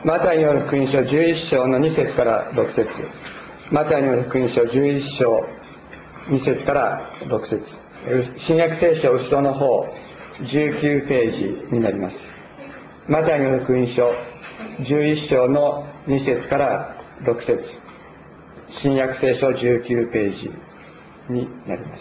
マタイによる福音書11章の2節から6節、マタイによる福音書11章2節から6節、新約聖書後ろの方19ページになります。マタイによる福音書11章の2節から6節、新約聖書19ページになります。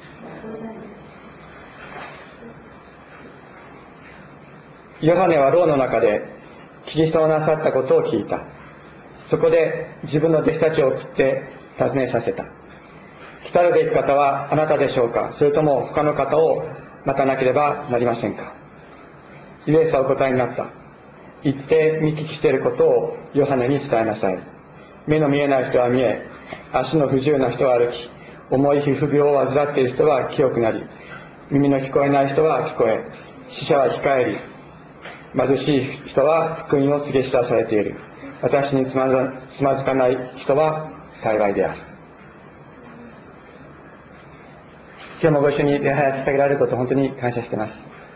ヨハネは牢の中でキリストをなさったことを聞いた。そこで自分の弟子たちを送って尋ねさせた。来たるべき方はあなたでしょうか、それとも他の方を待たなければなりませんか。イエスはお答えになった。行って見聞きしていることをヨハネに伝えなさい。目の見えない人は見え、足の不自由な人は歩き、重い皮膚病を患っている人は清くなり、耳の聞こえない人は聞こえ、死者は生き返り、貧しい人は福音を告げ知らされている。私につまずかない人は幸いである。今日もご一緒に礼拝を捧げられることを本当に感謝しています。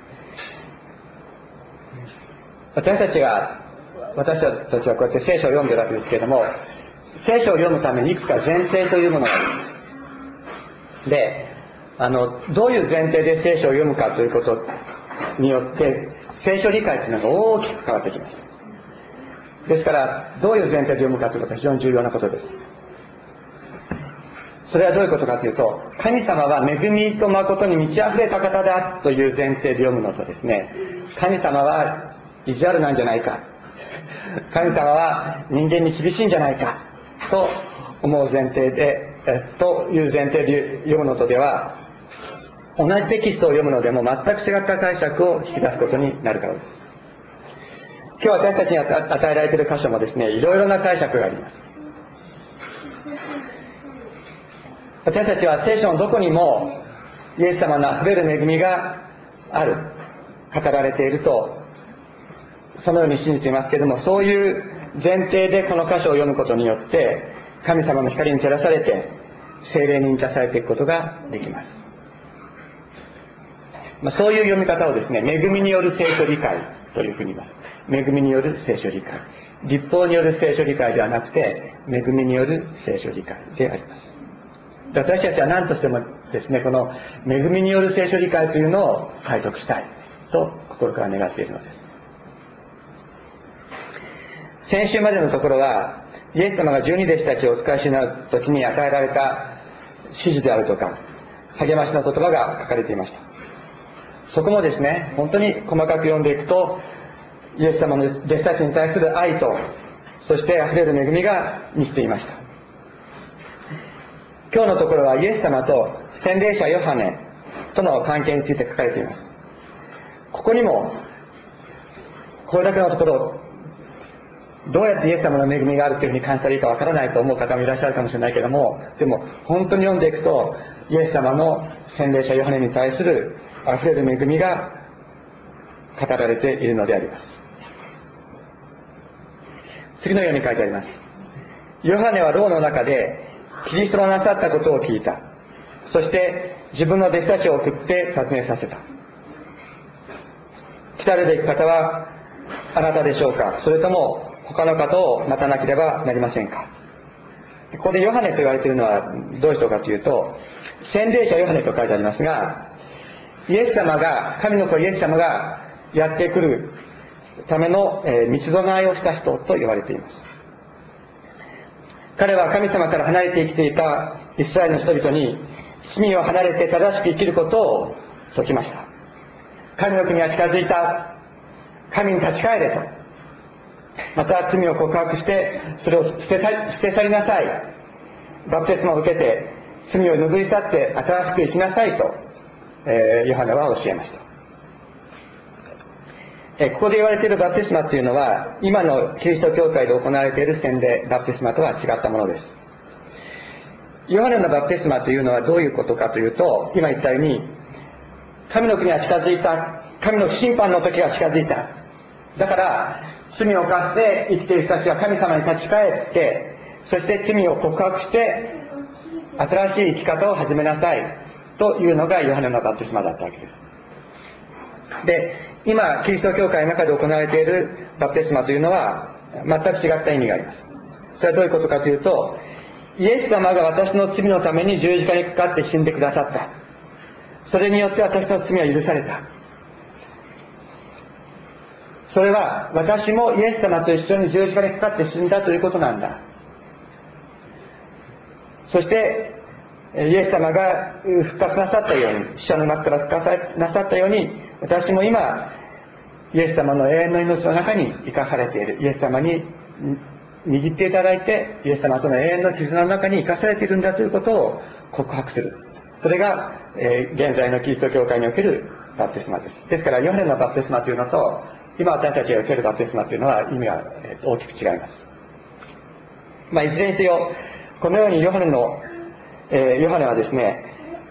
私たちはこうやって聖書を読んでいるわけですけれども、聖書を読むためにいくつか前提というものがあります。で、どういう前提で聖書を読むかということによって聖書理解というのが大きく変わってきます。ですからどういう前提で読むかということは非常に重要なことです。それはどういうことかというと、神様は恵みと誠に満ち溢れた方だという前提で読むのとですね、神様は意地悪なんじゃないか、神様は人間に厳しいんじゃないかと思う前提でという前提で読むのとでは、同じテキストを読むのでも全く違った解釈を引き出すことになるからです。今日私たちに与えられている箇所もですね、いろいろな解釈があります。私たちは聖書のどこにもイエス様のあふれる恵みがある、語られているとそのように信じていますけれども、そういう前提でこの箇所を読むことによって神様の光に照らされて聖霊に満たされていくことができます。そういう読み方をですね、恵みによる聖書理解というふうに言います。恵みによる聖書理解、律法による聖書理解ではなくて恵みによる聖書理解であります。私たちは何としてもですね、この恵みによる聖書理解というのを体得したいと心から願っているのです。先週までのところはイエス様が12弟子たちをお使いしになる時に与えられた指示であるとか励ましの言葉が書かれていました。そこもですね、本当に細かく読んでいくとイエス様の弟子たちに対する愛と、そしてあふれる恵みが満ちていました。今日のところはイエス様と洗礼者ヨハネとの関係について書かれています。ここにもこれだけのところどうやってイエス様の恵みがあるというふうに感じたらいいかわからないと思う方もいらっしゃるかもしれないけれども、でも本当に読んでいくとイエス様の洗礼者ヨハネに対するあふれる恵みが語られているのであります。次のように書いてあります。ヨハネは牢の中でキリストのなさったことを聞いた。そして自分の弟子たちを送って尋ねさせた。来たるべき方はあなたでしょうか、それとも他の方を待たなければなりませんか。ここでヨハネと言われているのはどういう人かというと、洗礼者ヨハネと書いてありますが、イエス様が、神の子イエス様がやってくるための道備えをした人と言われています。彼は神様から離れて生きていたイスラエルの人々に罪を離れて正しく生きることを説きました。神の国は近づいた、神に立ち返れと、また罪を告白してそれを捨て去りなさい、バプテスマを受けて罪を拭い去って新しく生きなさいと、ヨハネは教えました。ここで言われているバプテスマというのは今のキリスト教会で行われている洗礼バプテスマとは違ったものです。ヨハネのバプテスマというのはどういうことかというと、今言ったように神の国は近づいた、神の審判の時が近づいた、だから罪を犯して生きている人たちは神様に立ち返って、そして罪を告白して新しい生き方を始めなさいというのがヨハネのバプテスマだったわけです。で、今キリスト教会の中で行われているバプテスマというのは全く違った意味があります。それはどういうことかというと、イエス様が私の罪のために十字架にかかって死んでくださった。それによって私の罪は許された。それは私もイエス様と一緒に十字架にかかって死んだということなんだ。そしてイエス様が復活なさったように、死者の中から復活なさったように、私も今イエス様の永遠の命の中に生かされている。イエス様に握っていただいて、イエス様との永遠の絆の中に生かされているんだということを告白する。それが、現在のキリスト教会におけるバプテスマです。ですからヨハネのバプテスマというのと今私たちが受けるバプテスマというのは意味が大きく違います。いずれにせよ、このようにヨハネはですね、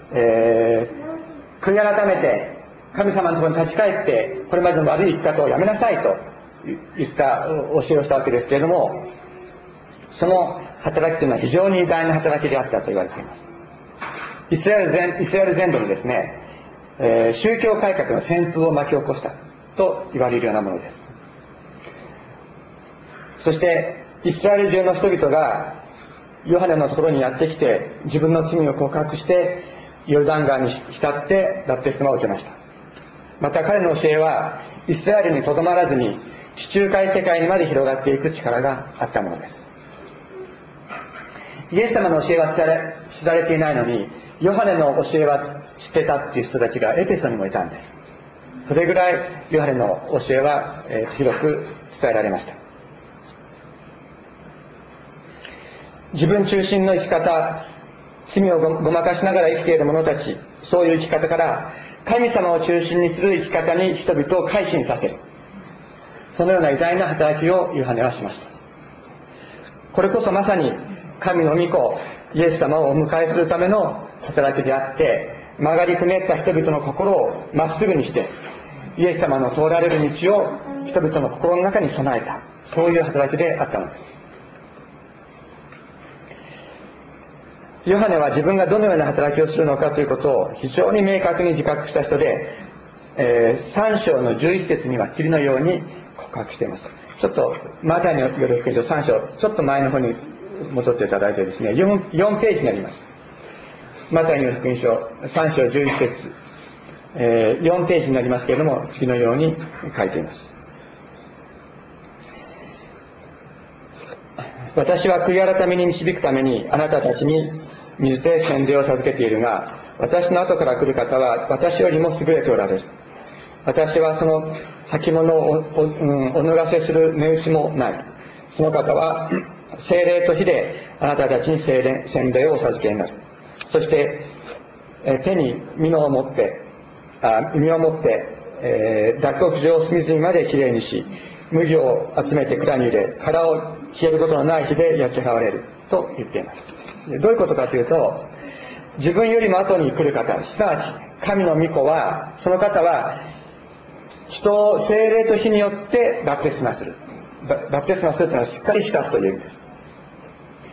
悔い改めて神様のところに立ち返ってこれまでの悪い生き方をやめなさいといった教えをしたわけですけれども、その働きというのは非常に偉大な働きであったと言われています。イスラエル全土にですね、宗教改革の旋風を巻き起こしたと言われるようなものです。そしてイスラエル中の人々がヨハネのところにやってきて自分の罪を告白してヨルダン川に浸ってバプテスマを受けました。また彼の教えはイスラエルにとどまらずに地中海世界にまで広がっていく力があったものです。イエス様の教えは知られていないのにヨハネの教えは知ってたっていう人たちがエペソにもいたんです。それぐらいヨハネの教えは広く伝えられました。自分中心の生き方、罪をごまかしながら生きている者たち、そういう生き方から神様を中心にする生き方に人々を改心させる、そのような偉大な働きをヨハネはしました。これこそまさに神の御子イエス様をお迎えするための働きであって、曲がりくねった人々の心をまっすぐにしてイエス様の通られる道を人々の心の中に備えた、そういう働きであったのです。ヨハネは自分がどのような働きをするのかということを非常に明確に自覚した人で、3章の11節には次のように告白しています。ちょっとマタイによる福音書3章ちょっと前の方に戻っていただいてですね、 4ページになります。マタイによる福音書3章11節、4ページになりますけれども、次のように書いています。私は悔い改めに導くためにあなたたちに水で洗礼を授けているが、私の後から来る方は私よりも優れておられる。私はその先物をお逃せする値打ちもない。その方は聖霊と火であなたたちに洗礼をお授けになる。そして手に身を持って脱穀場を隅々まできれいにし、麦を集めて蔵に入れ、殻を消えることのない火で焼き払われると言っています。どういうことかというと、自分よりも後に来る方、すなわち神の御子は、その方は人を聖霊と火によってバプテスマする。バプテスマするというのはしっかり浸すという意味です。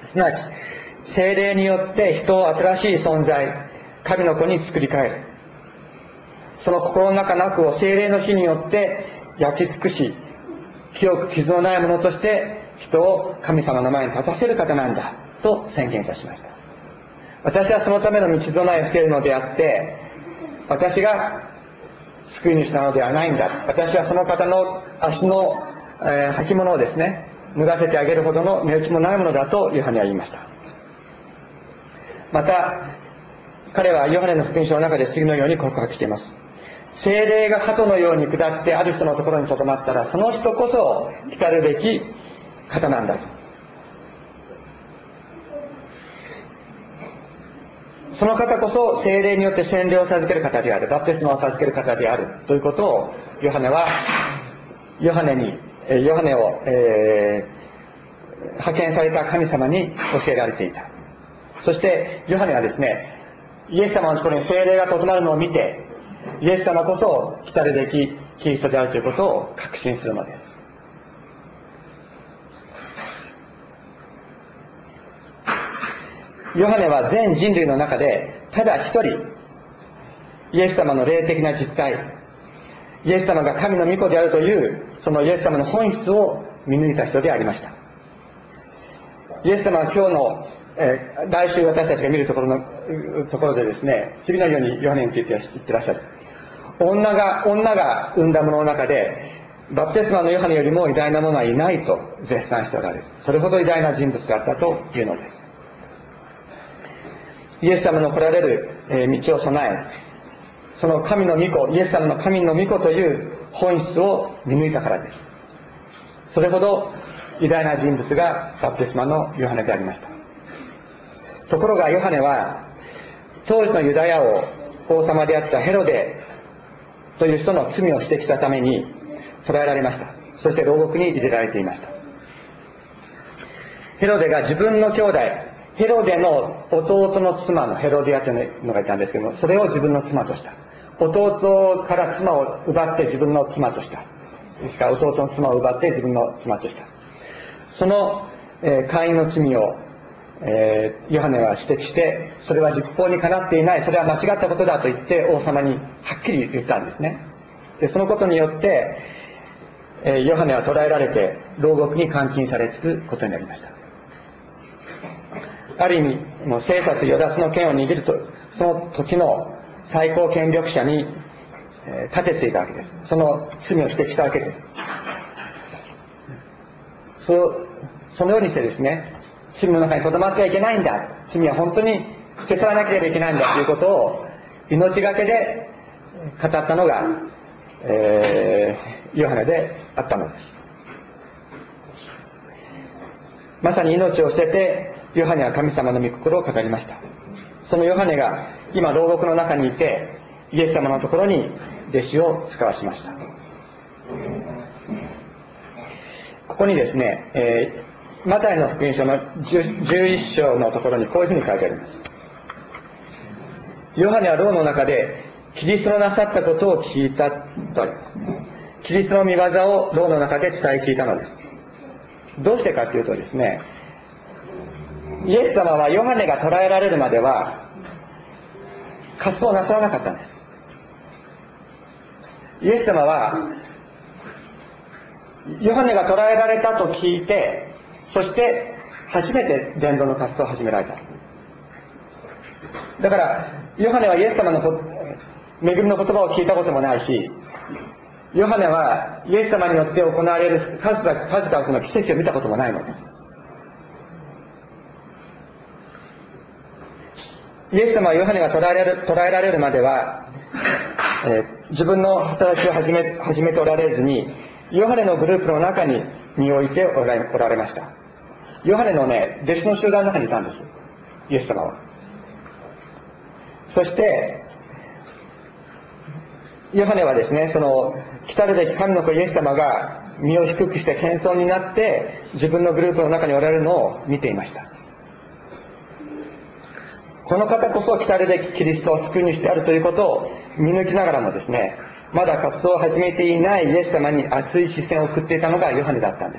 すなわち聖霊によって人を新しい存在、神の子に作り変える。その心の中の悪を聖霊の火によって焼き尽くし、清く傷のないものとして人を神様の前に立たせる方なんだと宣言いたしました。私はそのための道備えをしているのであって、私が救い主なのではないんだ。私はその方の足の、履物をですね、脱がせてあげるほどの値打ちもないものだとヨハネは言いました。また彼はヨハネの福音書の中で次のように告白しています。聖霊が鳩のように下ってある人のところにとどまったら、その人こそ来たるべき方なんだと。その方こそ聖霊によって洗礼を授ける方である、バプテスマを授ける方であるということをヨハネを、派遣された神様に教えられていた。そしてヨハネはですね、イエス様のところに聖霊がとどまるのを見て、イエス様こそ来たるべきキリストであるということを確信するのです。ヨハネは全人類の中でただ一人、イエス様の霊的な実態、イエス様が神の御子であるというそのイエス様の本質を見抜いた人でありました。イエス様は今日の、来週私たちが見るところでですね、次のようにヨハネについて言ってらっしゃる。女が産んだものの中で、バプテスマのヨハネよりも偉大なものはいないと絶賛しておられる。それほど偉大な人物だったというのです。イエス様の来られる道を備え、その神の御子、イエス様の神の御子という本質を見抜いたからです。それほど偉大な人物がバプテスマのヨハネでありました。ところがヨハネは当時のユダヤ王様であったヘロデという人の罪を指摘したために捕らえられました。そして牢獄に入れられていました。ヘロデが自分の兄弟、ヘロデの弟の妻のヘロディアというのがいたんですけども、それを自分の妻とした。弟から妻を奪って自分の妻とした。ですから弟の妻を奪って自分の妻とした。その、姦淫の罪を、ヨハネは指摘して、それは律法にかなっていない、それは間違ったことだと言って王様にはっきり言ったんですね。でそのことによって、ヨハネは捕らえられて牢獄に監禁されつくことになりました。ある意味もう生殺与奪の権を握ると、その時の最高権力者に立てついたわけです。その罪を指摘したわけです。そのようにしてですね、罪の中にとどまってはいけないんだ、罪は本当に捨て去らなければいけないんだということを命がけで語ったのが、ヨハネであったのです。まさに命を捨ててヨハネは神様の御心を語りました。そのヨハネが今牢獄の中にいて、イエス様のところに弟子を使わしました。ここにですね、マタイの福音書の11章のところにこういうふうに書いてあります。ヨハネは牢の中でキリストのなさったことを聞いたとあります。キリストの御業を牢の中で伝え聞いたのです。どうしてかというとですね、イエス様はヨハネが捕らえられるまでは活動をなさらなかったんです。イエス様はヨハネが捕らえられたと聞いて、そして初めて伝道の活動を始められた。だからヨハネはイエス様の恵みの言葉を聞いたこともないし、ヨハネはイエス様によって行われる数々の奇跡を見たこともないのです。イエス様はヨハネが捕らえられるまでは、自分の働きを始めておられずに、ヨハネのグループの中に身を置いておられました。ヨハネのね、弟子の集団の中にいたんです、イエス様は。そしてヨハネはですね、その来たるべき神の子イエス様が身を低くして謙遜になって自分のグループの中におられるのを見ていました。この方こそ来たるべきキリストを救い主であるということを見抜きながらもですね、まだ活動を始めていないイエス様に熱い視線を送っていたのがヨハネだったんです。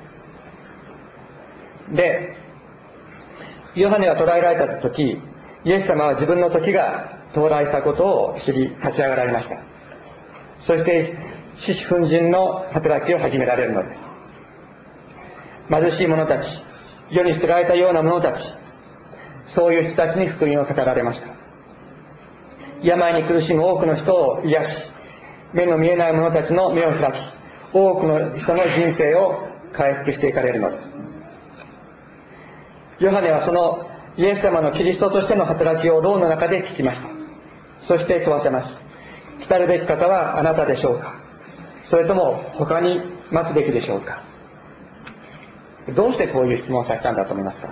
で、ヨハネが捕らえられた時、イエス様は自分の時が到来したことを知り立ち上がられました。そして獅子奮迅の働きを始められるのです。貧しい者たち、世に捨てられたような者たち、そういう人たちに福音を語られました。病に苦しむ多くの人を癒し、目の見えない者たちの目を開き、多くの人の人生を回復していかれるのです。ヨハネはそのイエス様のキリストとしての働きを牢の中で聞きました。そして問わせます。来たるべき方はあなたでしょうか、それとも他に待つべきでしょうか。どうしてこういう質問をさせたんだと思いますか。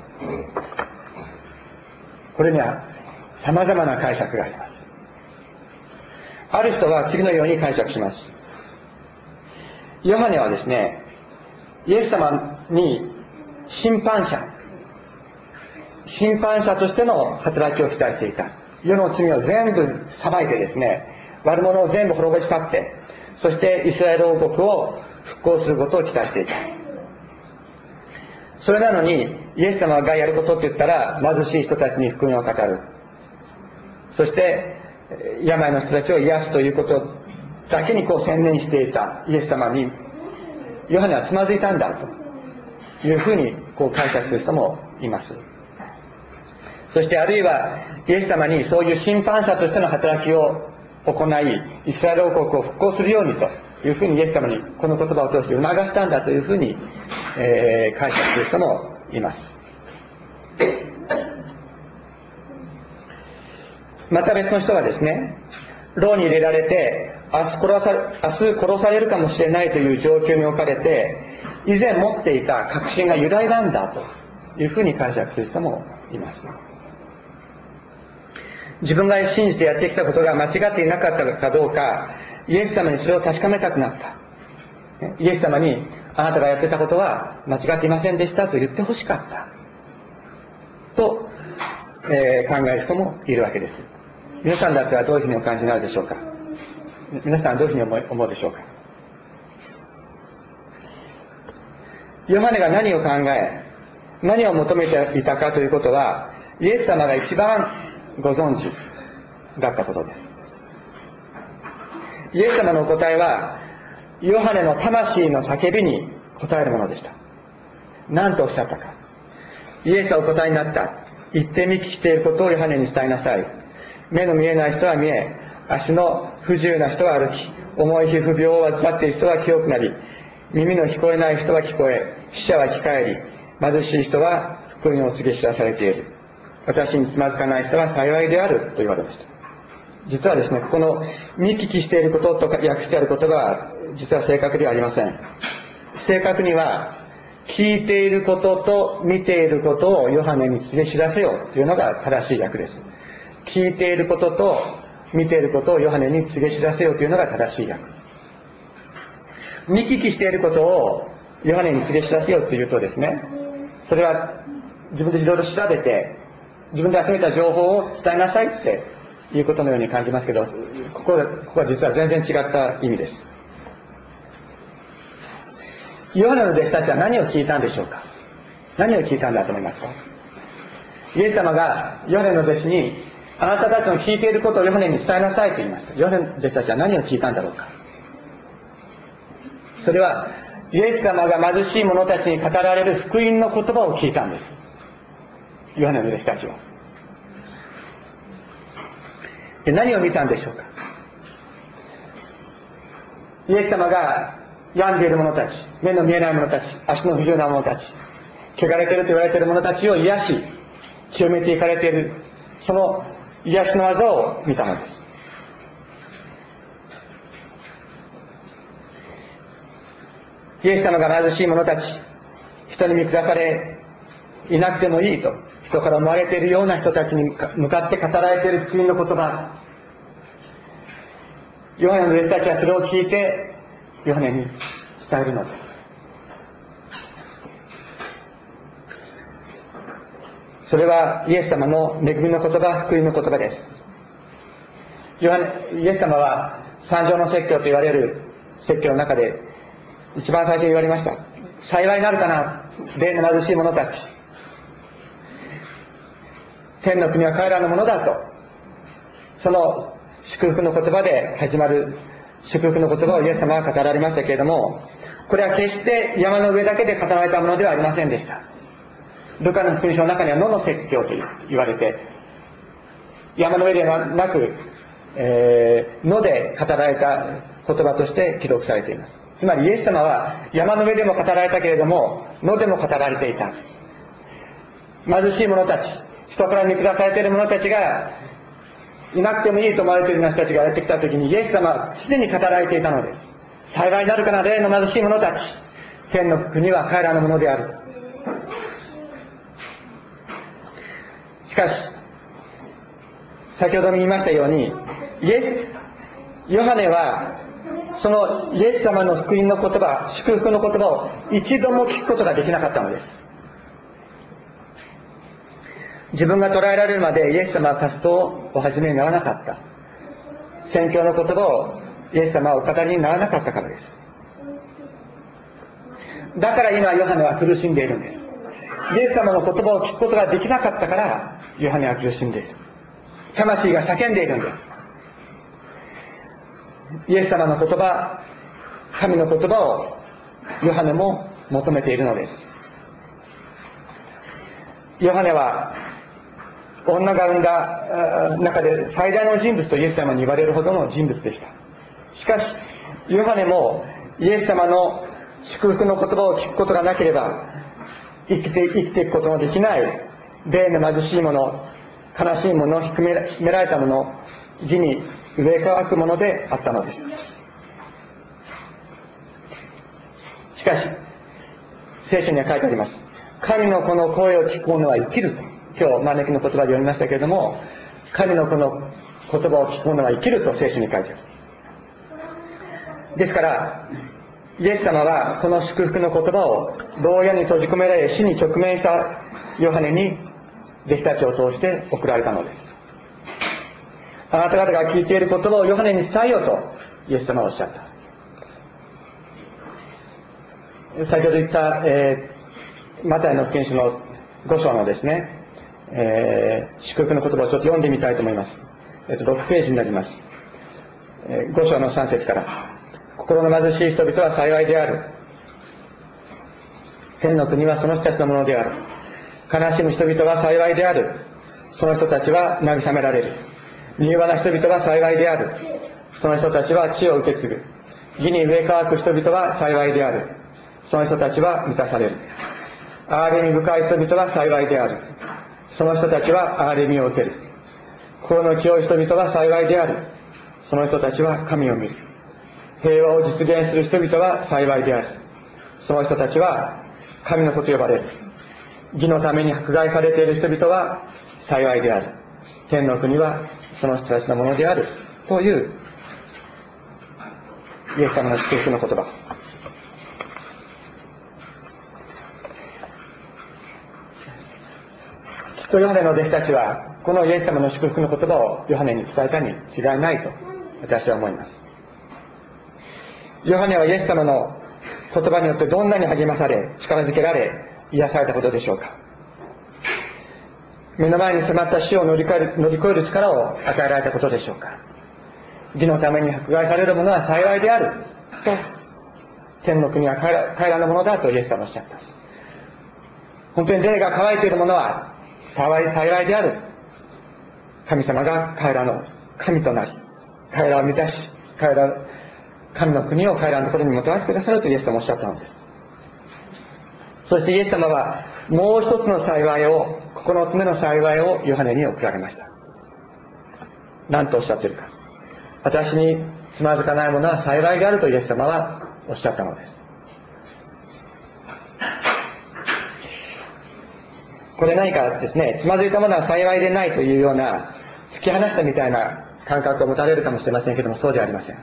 これには様々な解釈があります。ある人は次のように解釈します。ヨハネはですね、イエス様に審判者としての働きを期待していた。世の罪を全部裁いてですね、悪者を全部滅ぼし去って、そしてイスラエル王国を復興することを期待していた。それなのにイエス様がやることって言ったら、貧しい人たちに福音を語る、そして病の人たちを癒すということだけに専念していたイエス様にヨハネはつまずいたんだというふうに解釈する人もいます。そしてあるいはイエス様にそういう審判者としての働きを行い、イスラエル王国を復興するようにというふうにイエス様にこの言葉を通して促したんだというふうに、解釈する人もいます。また別の人はですね、牢に入れられて明日殺されるかもしれないという状況に置かれて、以前持っていた確信が揺らいだんだというふうに解釈する人もいます。自分が信じてやってきたことが間違っていなかったかどうか、イエス様にそれを確かめたくなった。イエス様にあなたがやってたことは間違っていませんでしたと言ってほしかったと、考える人もいるわけです。皆さんだってはどういうふうにお感じになるでしょうか。皆さんはどういうふうに思うでしょうか。ヨハネが何を考え、何を求めていたかということは、イエス様が一番ご存知だったことです。イエス様のお答えは、ヨハネの魂の叫びに答えるものでした。何とおっしゃったか。イエスはお答えになった。言って見聞きしていることをヨハネに伝えなさい。目の見えない人は見え、足の不自由な人は歩き、重い皮膚病を患っている人は清くなり、耳の聞こえない人は聞こえ、死者は生き返り、貧しい人は福音を告げ知らされている。私につまずかない人は幸いであると言われました。実はですね、この見聞きしていることとか訳してある言葉は実は正確ではありません。正確には聞いていることと見ていることをヨハネに告げ知らせよというのが正しい訳です。聞いていることと見ていることをヨハネに告げ知らせよというのが正しい訳。見聞きしていることをヨハネに告げ知らせよというとですね、それは自分でいろいろ調べて自分で集めた情報を伝えなさいっていうことのように感じますけど、ここは実は全然違った意味です。ヨハネの弟子たちは何を聞いたんでしょうか。何を聞いたんだと思いますか。イエス様がヨハネの弟子に、あなたたちの聞いていることをヨハネに伝えなさいと言いました。ヨハネの弟子たちは何を聞いたんだろうか。それはイエス様が貧しい者たちに語られる福音の言葉を聞いたんです。ヨハネの弟子たちは。で、何を見たんでしょうか。イエス様が病んでいる者たち、目の見えない者たち、足の不自由な者たち、汚れていると言われている者たちを癒し清めていかれている、その癒しの技を見たのです。イエス様が貧しい者たち、人に見下されいなくてもいいと人から思われているような人たちに向かって語られている福音の言葉、ヨハネの弟子たちはそれを聞いてヨハネに伝えるのです。それはイエス様の恵みの言葉、福音の言葉です。イエス様は三条の説教と言われる説教の中で一番最初に言われました。幸いになるかな、霊の貧しい者たち、天の国は彼らのものだと、その祝福の言葉で始まる祝福の言葉をイエス様は語られましたけれども、これは決して山の上だけで語られたものではありませんでした。ルカの福音書の中には野の説教と言われて、山の上ではなく、野で語られた言葉として記録されています。つまりイエス様は山の上でも語られたけれども野でも語られていた。貧しい者たち、人から見下されている者たちがいなくてもいいと思われているような人たちがやってきたときに、イエス様はすでに語られていたのです。幸いになるかな、霊の貧しい者たち、天の国は彼らのものであると。しかし先ほども言いましたように、ヨハネはそのイエス様の福音の言葉、祝福の言葉を一度も聞くことができなかったのです。自分が捉えられるまでイエス様は活動をお始めにならなかった。宣教の言葉をイエス様はお語りにならなかったからです。だから今ヨハネは苦しんでいるんです。イエス様の言葉を聞くことができなかったからヨハネは苦しんでいる。魂が叫んでいるんです。イエス様の言葉、神の言葉をヨハネも求めているのです。ヨハネは女が産んだ中で最大の人物とイエス様に言われるほどの人物でした。しかしヨハネもイエス様の祝福の言葉を聞くことがなければ生きていくことのできない霊の貧しい者、悲しい者、低められた者、義に上乾くものであったのです。しかし聖書には書いてあります。神の子の声を聞く者は生きると。今日招きの言葉で読みましたけれども、神の子の言葉を聞く者は生きると聖書に書いてある。ですからイエス様はこの祝福の言葉を牢屋に閉じ込められ死に直面したヨハネに弟子たちを通して送られたのです。あなた方が聞いている言葉をヨハネに伝えようとイエス様はおっしゃった。先ほど言った、マタイの福音書の5章のですね、祝福の言葉をちょっと読んでみたいと思います。6ページになります。5章の3節から、心の貧しい人々は幸いである。天の国はその人たちのものである。悲しむ人々は幸いである。その人たちは慰められる。柔和な人々は幸いである。その人たちは地を受け継ぐ。義に上乾く人々は幸いである。その人たちは満たされる。憐れみ深い人々は幸いである。その人たちは憐れみを受ける。心の清い人々は幸いである。その人たちは神を見る。平和を実現する人々は幸いである。その人たちは神の子と呼ばれる。義のために迫害されている人々は幸いである。天の国はその人たちのものである。というイエス様の祝福の言葉。きっとヨハネの弟子たちはこのイエス様の祝福の言葉をヨハネに伝えたに違いないと私は思います。ヨハネはイエス様の言葉によってどんなに励まされ力づけられ癒されたことでしょうか。目の前に迫った死を乗り越える力を与えられたことでしょうか。義のために迫害される者は幸いであると、天の国は彼らのものだとイエス様はおっしゃった。本当に霊が乾いている者は幸いである。神様が彼らの神となり、彼らを満たし、神の国を彼らのところにもたらしてくださるとイエス様はおっしゃったのです。そしてイエス様はもう一つの幸いを、9つ目の幸いをヨハネに贈られました。何とおっしゃっているか。私につまずかない者は幸いであるとイエス様はおっしゃったのです。これ何かですね、つまずいた者は幸いでないというような突き放したみたいな感覚を持たれるかもしれませんけれども、そうではありません。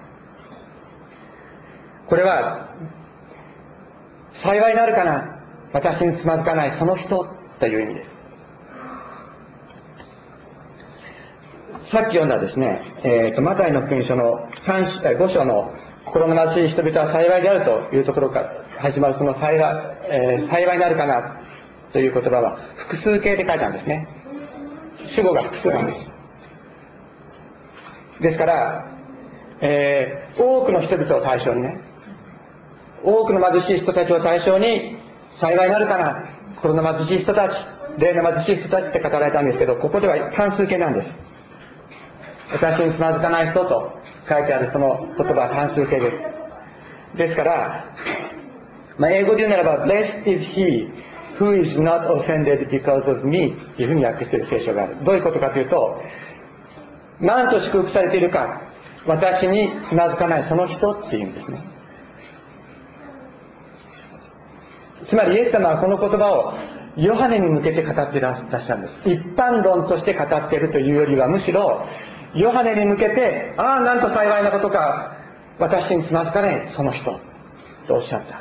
これは幸いになるかな、私につまずかないその人という意味です。さっき読んだですね、マタイの福音書の5章の心の貧しい人々は幸いであるというところから始まるその幸いになるかなという言葉は複数形で書いたんですね。主語が複数なんです。ですから、多くの人々を対象にね、多くの貧しい人たちを対象に幸いになるかな、心の貧しい人たち、霊の貧しい人たちって語られたんですけど、ここでは単数形なんです。私につまずかない人と書いてあるその言葉は単数形です。ですから、英語で言うならば Blessed is he who is not offended because of me というふうに訳している聖書がある。どういうことかというと、なんと祝福されているか、私につまずかないその人っていうんですね。つまりイエス様はこの言葉をヨハネに向けて語っていらっしゃるんです。一般論として語っているというよりは、むしろヨハネに向けて、ああなんと幸いなことか、私につまずかないその人とおっしゃった。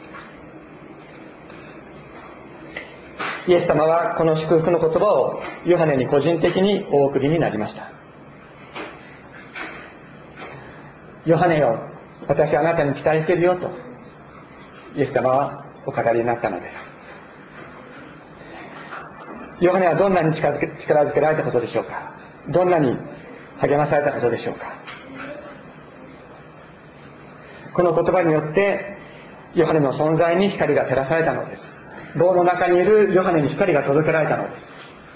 イエス様はこの祝福の言葉をヨハネに個人的にお送りになりました。ヨハネよ、私はあなたに期待しているよとイエス様はお語りになったのです。ヨハネはどんなに力づけられたことでしょうか。どんなに励まされたことでしょうか。この言葉によってヨハネの存在に光が照らされたのです。牢の中にいるヨハネに光が届けられたのです。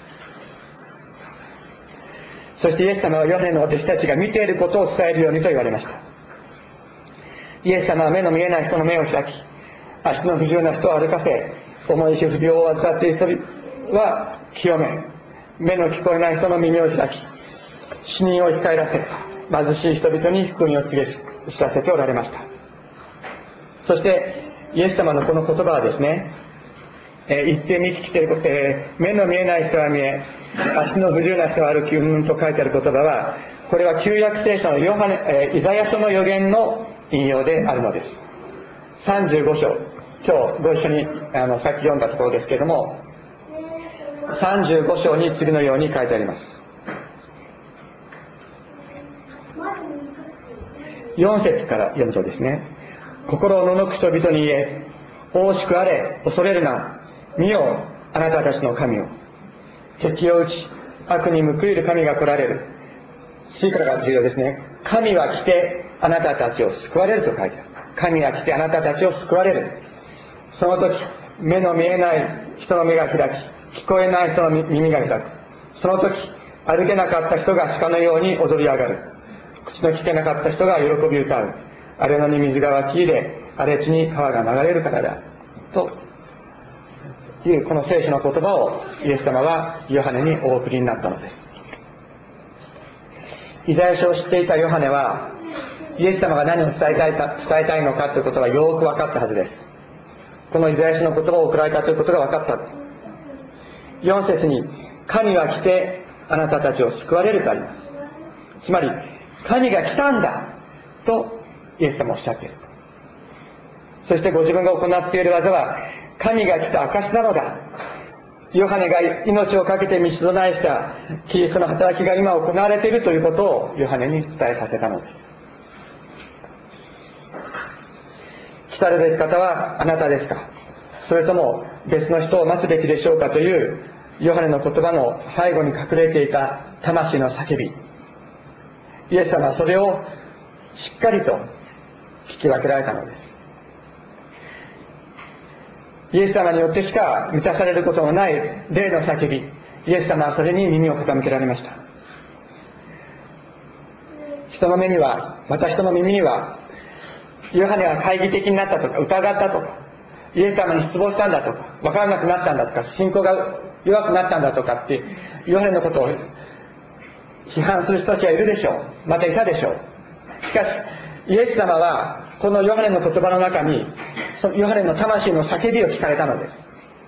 そしてイエス様はヨハネの弟子たちが見ていることを伝えるようにと言われました。イエス様は目の見えない人の目を開き、足の不自由な人を歩かせ、重い皮膚病を患っている人は清め、目の聞こえない人の耳を開き、死人を生き返らせ、貧しい人々に福音を告げ知らせておられました。そしてイエス様のこの言葉はですね、一定に聞きている、目の見えない人は見え、足の不自由な人は歩き、うんと書いてある言葉は、これは旧約聖書のイザヤ書の預言の引用であるのです。35章、今日ご一緒にさっき読んだところですけれども、35章に次のように書いてあります。4節から読むとですね、心をののく人々に言え、大しくあれ、恐れるな、見よ、あなたたちの神を。敵を打ち、悪に報いる神が来られる。次からが重要ですね。神は来て、あなたたちを救われると書いてある。神は来て、あなたたちを救われる。その時、目の見えない人の目が開き、聞こえない人の耳が開く。その時、歩けなかった人が鹿のように踊り上がる。口の聞けなかった人が喜び歌う。荒れ野に水が湧き入れ、荒れ地に川が流れるからだ。というこの聖書の言葉をイエス様はヨハネにお送りになったのです。イザヤ書を知っていたヨハネは、イエス様が何を伝えたいのかということがよく分かったはずです。このイザヤ書の言葉を送られたということが分かった。4節に、神は来てあなたたちを救われるとあります。つまり、神が来たんだとイエス様はおっしゃっている。そしてご自分が行っている技は神が来た証なのだ。ヨハネが命を懸けて道となしたキリストの働きが今行われているということをヨハネに伝えさせたのです。来たるべき方はあなたですか、それとも別の人を待つべきでしょうかというヨハネの言葉の背後に隠れていた魂の叫び、イエス様はそれをしっかりと聞き分けられたのです。イエス様によってしか満たされることのない霊の叫び、イエス様はそれに耳を傾けられました。人の目には、また人の耳には、ヨハネは懐疑的になったとか、疑ったとか、イエス様に失望したんだとか、分からなくなったんだとか、信仰が弱くなったんだとかって、ヨハネのことを批判する人たちはいるでしょう。またいたでしょう。しかし、イエス様は、このヨハネの言葉の中に、そのヨハネの魂の叫びを聞かれたのです。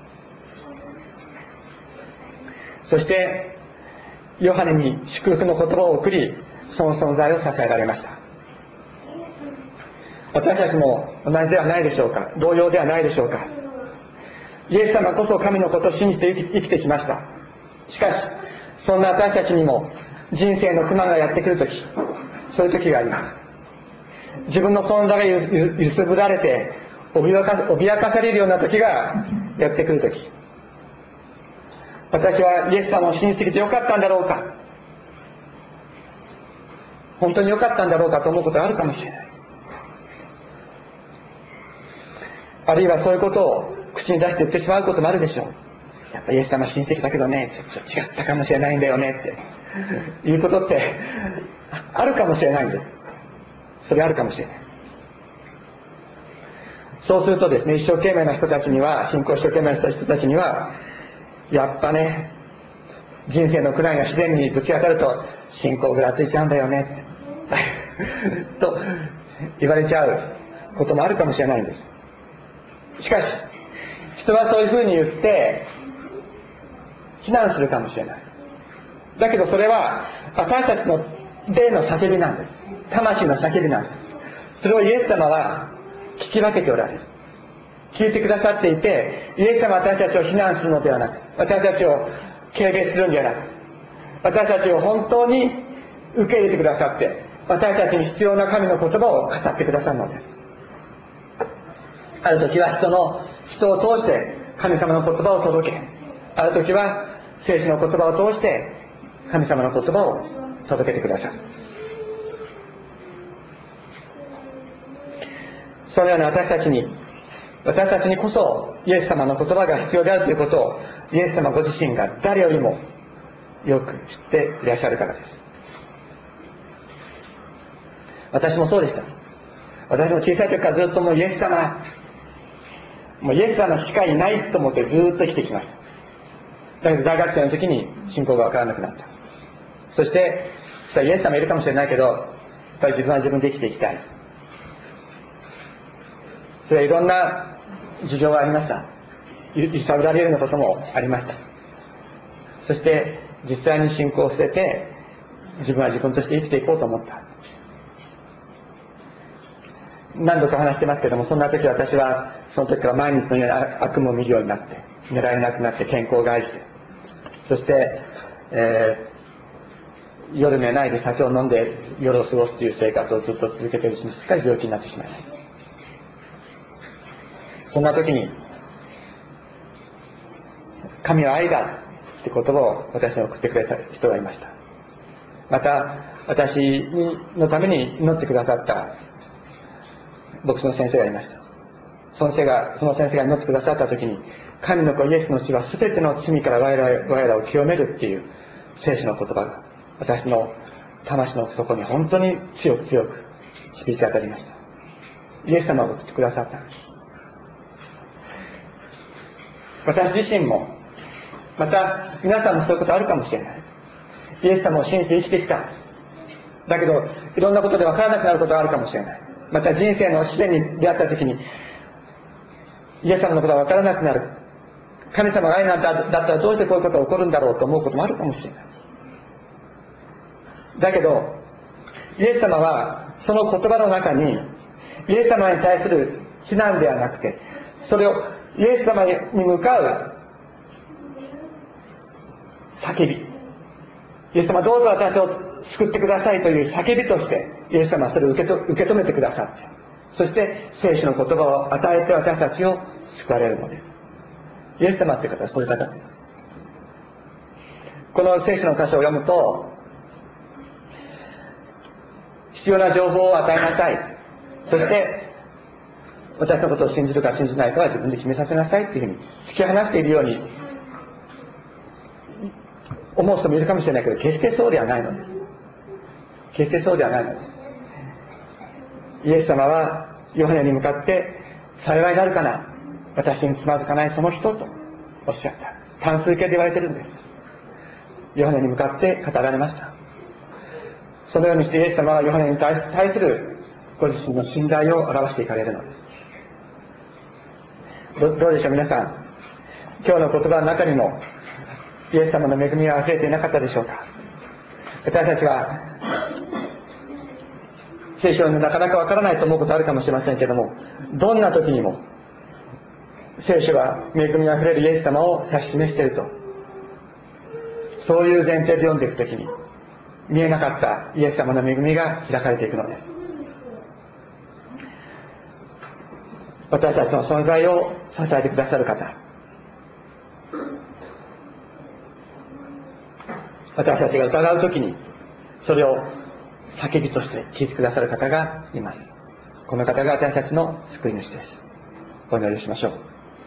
そして、ヨハネに祝福の言葉を送り、その存在を支えられました。私たちも同じではないでしょうか。同様ではないでしょうか。イエス様こそ神のことを信じて生きてきました。しかし、そんな私たちにも人生の苦難がやってくるとき、そういう時があります。自分の存在が揺すぶられて脅かされるような時がやってくる時、私はイエス様を信じてきてよかったんだろうか、本当によかったんだろうかと思うことがあるかもしれない。あるいはそういうことを口に出して言ってしまうこともあるでしょう。やっぱりイエス様信じてきたけどね、ちょっと違ったかもしれないんだよねっていうことってあるかもしれないんです。それあるかもしれない。そうするとですね、一生懸命な人たちには、信仰一生懸命な人たちには、やっぱね、人生の苦難や試練にぶち当たると信仰ぐらついちゃうんだよねと言われちゃうこともあるかもしれないんです。しかし、人はそういうふうに言って非難するかもしれない。だけどそれは私たちの霊の叫びなんです。魂の叫びなんです。それをイエス様は聞き分けておられる。聞いてくださっていて、イエス様は私たちを非難するのではなく、私たちを軽蔑するんではなく、私たちを本当に受け入れてくださって、私たちに必要な神の言葉を語ってくださるのです。ある時は人を通して神様の言葉を届け、ある時は聖書の言葉を通して神様の言葉を届けてくださる。そのような私たちに私たちにこそイエス様の言葉が必要であるということをイエス様ご自身が誰よりもよく知っていらっしゃるからです。私もそうでした。私も小さい時からずっともうイエス様しかいないと思ってずっと生きてきました。だけど大学生の時に信仰が分からなくなった。そしてイエス様いるかもしれないけど、やっぱり自分は自分で生きていきたい。それはいろんな事情がありました。揺さぶられるようなこともありました。そして実際に信仰を捨てて自分は自分として生きていこうと思った。何度か話してますけども、そんな時私はその時から毎日のように悪夢を見るようになって、寝られなくなって健康を害して、そして、夜寝ないで酒を飲んで夜を過ごすという生活をずっと続けているうちにすっかり病気になってしまいました。そんな時に神は愛だって言葉を私に送ってくれた人がいました。また私のために祈ってくださった牧師の先生がいました。その先生が祈ってくださった時に、神の子イエスの血は全ての罪から我らを清めるっていう聖書の言葉が私の魂の底に本当に強く響き当たりました。イエス様が送ってくださったんです。私自身も、また皆さんもそういうことあるかもしれない。イエス様を信じて生きてきた。だけどいろんなことで分からなくなることがあるかもしれない。また人生の試練に出会った時にイエス様のことが分からなくなる。神様が愛なんだったらどうしてこういうことが起こるんだろうと思うこともあるかもしれない。だけどイエス様はその言葉の中に、イエス様に対する非難ではなくて、それをイエス様に向かう叫び、イエス様どうぞ私を救ってくださいという叫びとしてイエス様はそれを受け止めてくださって、そして聖書の言葉を与えて私たちを救われるのです。イエス様という方はそういう方です。この聖書の箇所を読むと、必要な情報を与えなさい、そして私のことを信じるか信じないかは自分で決めさせなさいというふうに突き放しているように思う人もいるかもしれないけど、決してそうではないのです。決してそうではないのです。イエス様はヨハネに向かって幸いなるかな、私につまずかないその人とおっしゃった。単数形で言われているんです。ヨハネに向かって語られました。そのようにしてイエス様はヨハネに対するご自身の信頼を表していかれるのです。どうでしょう皆さん、今日の言葉の中にもイエス様の恵みは溢れていなかったでしょうか。私たちは聖書になかなかわからないと思うことあるかもしれませんけれども、どんな時にも聖書は恵みあふれるイエス様を指し示していると、そういう前提で読んでいく時に見えなかったイエス様の恵みが開かれていくのです。私たちの存在を支えてくださる方、私たちが疑う時にそれを叫びとして聞いてくださる方がいます。この方が私たちの救い主です。お祈りしましょう。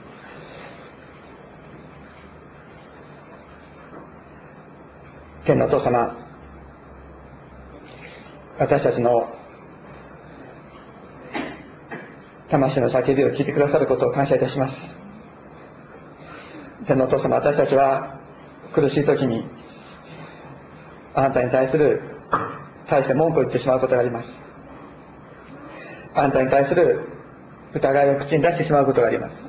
天のお父様、私たちの魂の叫びを聞いてくださることを感謝いたします。天のお父様、私たちは苦しい時にあなたに対して文句を言ってしまうことがあります。あなたに対する疑いを口に出してしまうことがあります。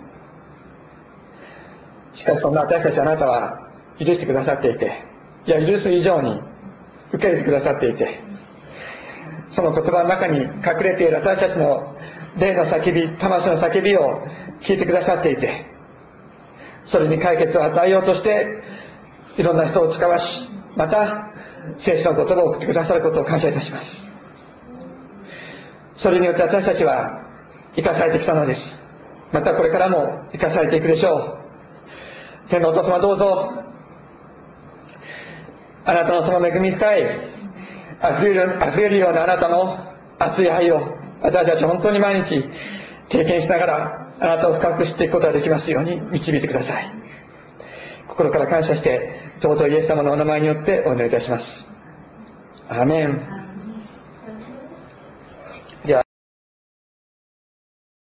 しかしそんな私たちはあなたは許してくださっていて、いや許す以上に受け入れてくださっていて、その言葉の中に隠れている私たちの霊の叫び、魂の叫びを聞いてくださっていて、それに解決を与えようとしていろんな人を使わし、また聖書の言葉を送ってくださることを感謝いたします。それによって私たちは生かされてきたのです。またこれからも生かされていくでしょう。天のお父様、どうぞあなたのその恵み深いあふれるようなあなたの熱い愛を私たちは本当に毎日経験しながらあなたを深く知っていくことができますように導いてください。心から感謝して尊いイエス様のお名前によってお祈りいたします。アーメン。